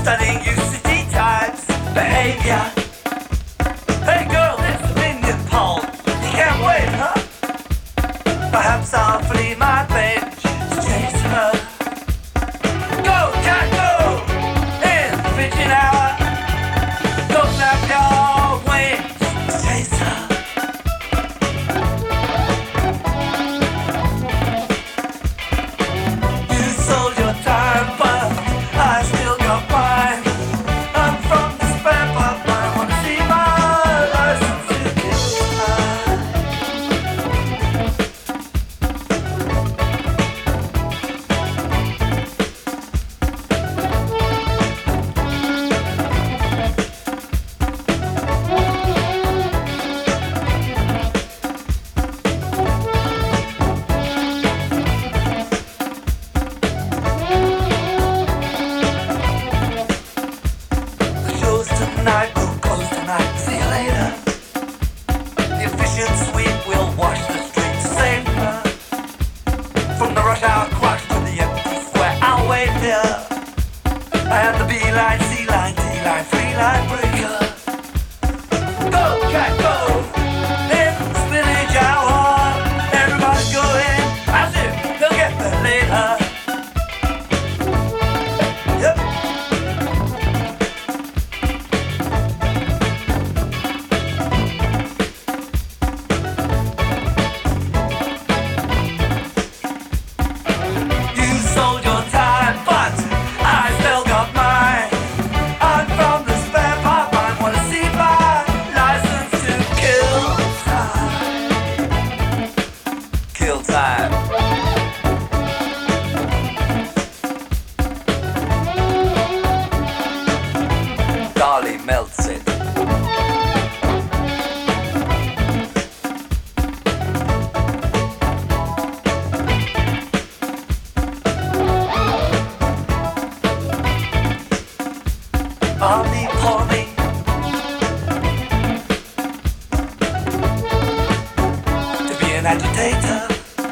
studying you city types behavior. Hey girl, there's a opinion poll. You can't wait, huh? Perhaps I'll flee my bench to chase her. Go, cat, go! In the pigeon hour. Go snap your wings to chase her. You sold your time, but I still got mine. I'm from the spare part, I wanna see my license to kill time. The show's tonight, we'll close tonight, see you later. The efficient sweep will wash the streets safer. From the rush hour crush to the empty square, I'll wait here. I am the B-line, C-line, D-line, free-line breaker. Go, cat, go! In the spinach hour, everybody's going as if they'll get there later. Yep. You sold your time, but I still got mine. I'm from the spare part, I wanna see my license to kill time. Kill time. Dolly melts it. Omni Pomni. To be an agitator.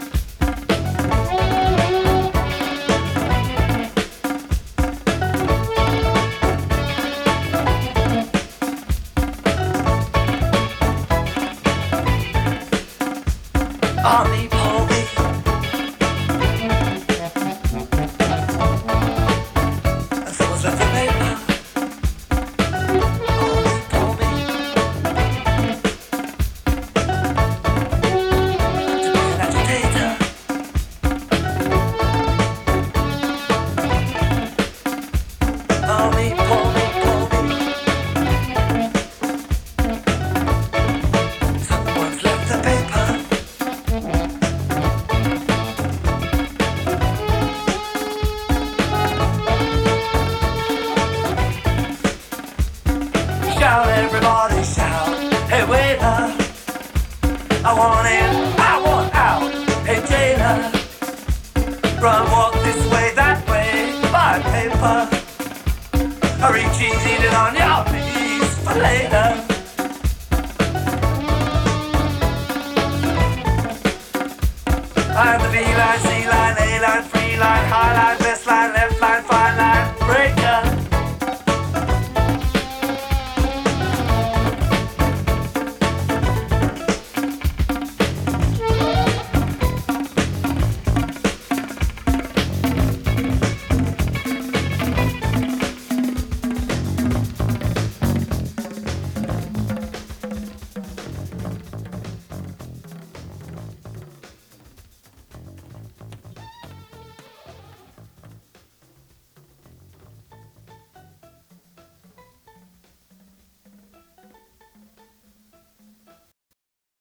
Omni Pomni. And someone's left the paper. Omni Pomni. To be an agitator. Omni Pomni Pomni. Someone's left the paper. Shout, everybody shout. Hey waiter, I want in, I want out. Hey jailer, run, walk this way, that way. Buy paper, hurry cheese, eat it on your knees for later. I'm the B-line, C-line, A-line, free line, high line, best line, left line, fine line.